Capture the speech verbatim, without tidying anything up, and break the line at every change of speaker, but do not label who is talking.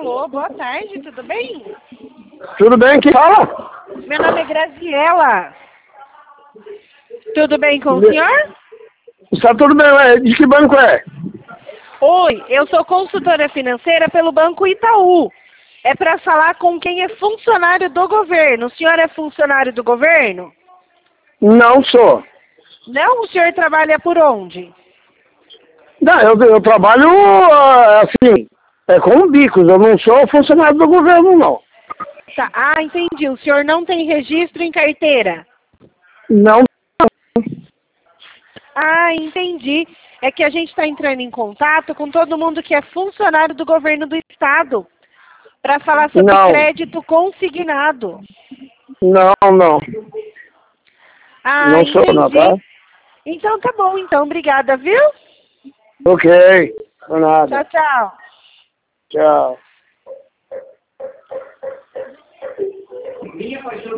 Alô, boa tarde, tudo bem?
Tudo bem, quem fala?
Meu nome é Graziela. Tudo bem com o senhor?
Está tudo bem, ué. De que banco é?
Oi, eu sou consultora financeira pelo Banco Itaú. É para falar com quem é funcionário do governo. O senhor é funcionário do governo?
Não sou.
Não? O senhor trabalha por onde?
Não, eu, eu trabalho ah, assim, é com bicos, eu não sou funcionário do governo, não.
Tá. Ah, entendi. O senhor não tem registro em carteira?
Não,
Ah, entendi. É que a gente está entrando em contato com todo mundo que é funcionário do governo do estado para falar sobre
não,
crédito consignado.
não, não.
Ah,
Não sou, não, tá?
entendi. Então tá bom, então. Obrigada, viu?
Ok, por nada.
Tchau, tchau.
Tchau.